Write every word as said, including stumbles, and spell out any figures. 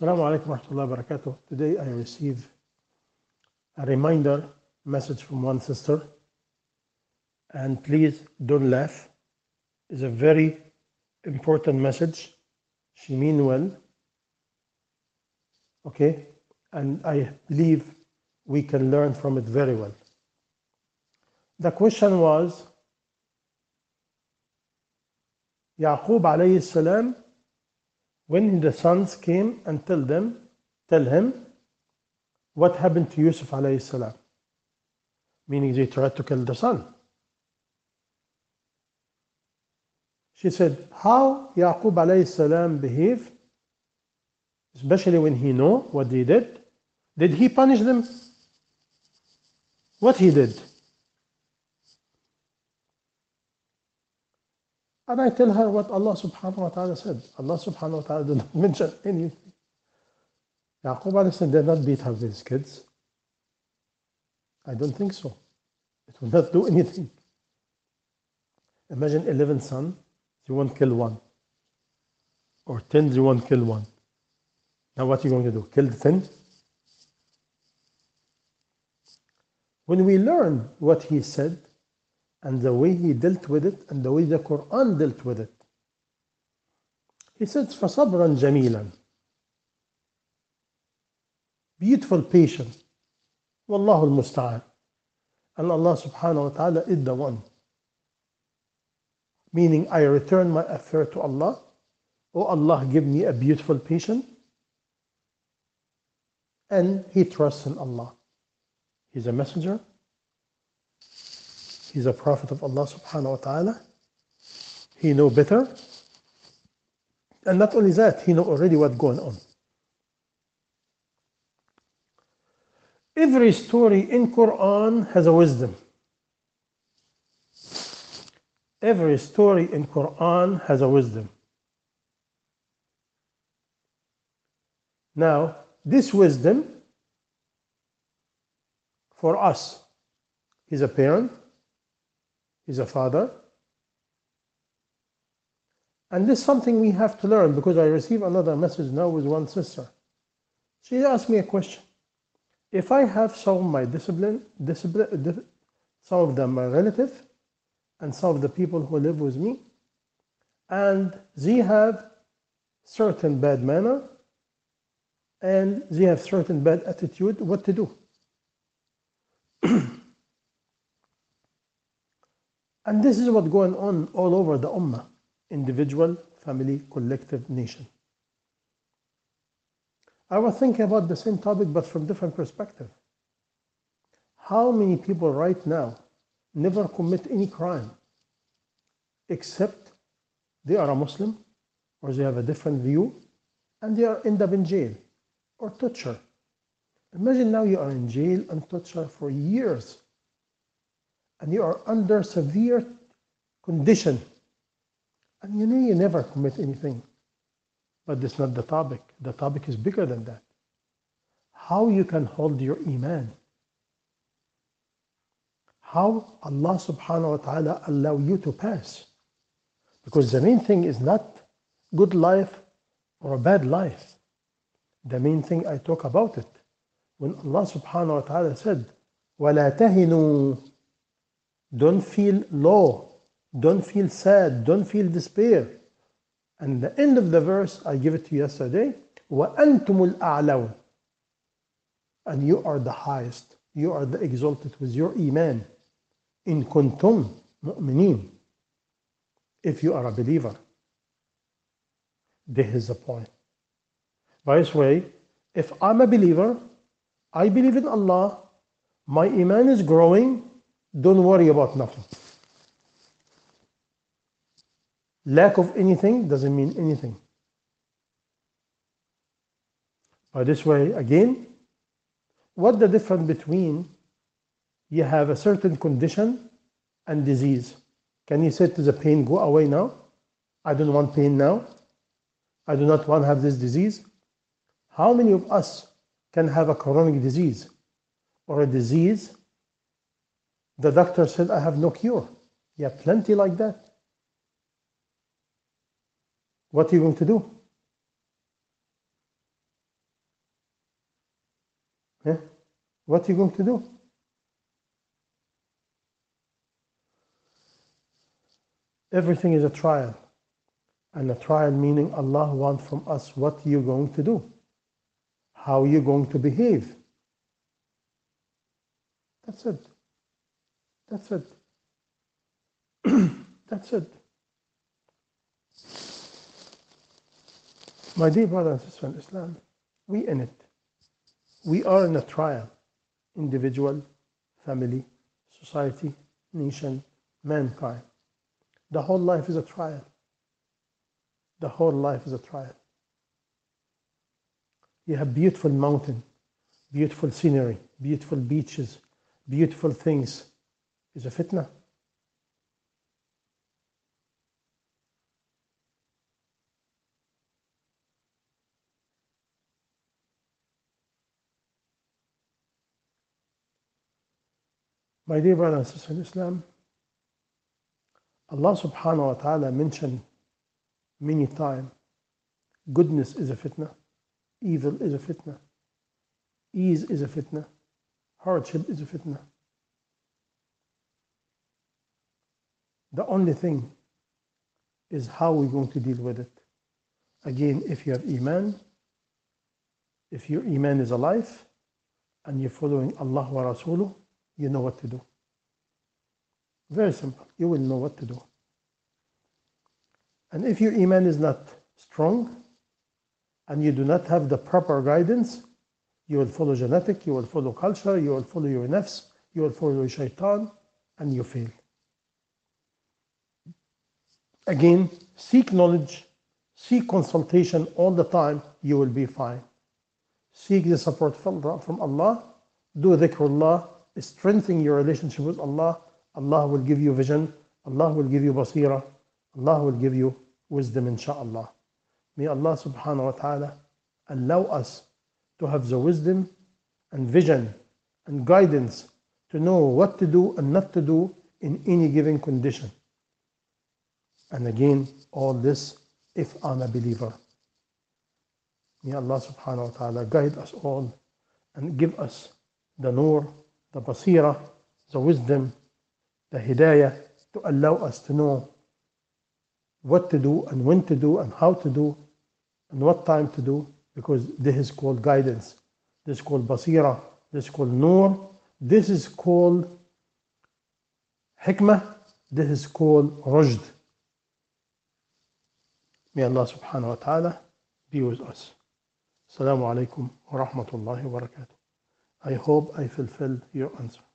Assalamu alaikum wa rahmatullahi wa barakatuh. Today I receive a reminder message from one sister, and please don't laugh. It's a very important message. She mean well, okay? And I believe we can learn from it very well. The question was, Yaqub alayhi salam, when the sons came and tell them, tell him what happened to Yusuf alayhi salam, meaning they tried to kill the son. She said, how Yaqub alayhi salam behaved, especially when he know what they did. Did he punish them? What he did? And I tell her what Allah subhanahu wa ta'ala said. Allah subhanahu wa ta'ala did not mention anything. Yaqub alayhi salam did not beat her with his kids. I don't think so. It will not do anything. Imagine eleven sons, you won't kill one. Or ten, you won't kill one. Now what are you going to do? Kill the ten? When we learn what he said, and the way he dealt with it, and the way the Quran dealt with it, he said, فَصَبْرًا جَمِيلًا, beautiful, patient. Wallahu al-musta'an. And Allah subhanahu wa ta'ala is the one. Meaning, I return my affair to Allah. Oh Allah, give me a beautiful patient. And he trusts in Allah. He's a messenger. He's a prophet of Allah subhanahu wa ta'ala. He know better. And not only that, he know already what's going on. Every story in Quran has a wisdom. Every story in Quran has a wisdom. Now, this wisdom for us, he's a parent, he's a father, and this is something we have to learn, because I received another message now with one sister. She asked me a question. If I have some of my discipline, discipline, some of them my relatives, and some of the people who live with me, and they have certain bad manner, and they have certain bad attitude, what to do? And this is what's going on all over the Ummah, individual, family, collective, nation. I was thinking about the same topic, but from different perspective. How many people right now never commit any crime, except they are a Muslim, or they have a different view, and they are end up in jail, or torture. Imagine now you are in jail and torture for years, and you are under severe condition, and you know you never commit anything. But that's not the topic. The topic is bigger than that. How you can hold your iman. How Allah subhanahu wa ta'ala allow you to pass. Because the main thing is not good life or a bad life. The main thing I talk about it. When Allah subhanahu wa ta'ala said, وَلَا تَهِنُوا, don't feel low, don't feel sad, don't feel despair. And the end of the verse, I give it to you yesterday, وَأَنْتُمُ الْأَعْلَوْنَ, and you are the highest, you are the exalted with your iman. In kuntum mu'minin, if you are a believer. This is the point. By this way, if I'm a believer, I believe in Allah, my iman is growing, don't worry about nothing. Lack of anything doesn't mean anything. By this way, again, what's the difference between you have a certain condition and disease? Can you say to the pain, go away now? I don't want pain now. I do not want to have this disease. How many of us can have a chronic disease or a disease the doctor said, I have no cure? You have plenty like that. What are you going to do? Eh? What are you going to do? Everything is a trial. And a trial meaning Allah wants from us what you're going to do, how you're going to behave. That's it. That's it. That's it. My dear brothers and sisters in Islam, we in it. We are in a trial. Individual, family, society, nation, mankind. The whole life is a trial. The whole life is a trial. You have beautiful mountain, beautiful scenery, beautiful beaches, beautiful things. Is a fitna. My dear brothers and sisters in Islam, Allah subhanahu wa ta'ala mentioned many times, goodness is a fitna, evil is a fitna, ease is a fitna, hardship is a fitna. The only thing is how we're going to deal with it. Again, if you have Iman, if your Iman is alive, and you're following Allah wa Rasuluh, you know what to do. Very simple. You will know what to do. And if your Iman is not strong, and you do not have the proper guidance, you will follow genetic, you will follow culture, you will follow your nafs, you will follow your shaitan, and you fail. Again, seek knowledge, seek consultation all the time, you will be fine. Seek the support from, from Allah, do dhikrullah, strengthen your relationship with Allah. Allah will give you vision, Allah will give you basira, Allah will give you wisdom, insha'Allah. May Allah subhanahu wa ta'ala allow us to have the wisdom and vision and guidance to know what to do and not to do in any given condition. And again, all this if I'm a believer. May Allah subhanahu wa ta'ala guide us all and give us the nur, the basira, the wisdom, the hidayah to allow us to know what to do and when to do and how to do and what time to do, because this is called guidance, this is called basira, this is called nur, this is called hikmah, this is called rujd. May Allah subhanahu wa ta'ala be with us. Assalamu alaikum wa rahmatullahi wa barakatuh. I hope I fulfilled your answer.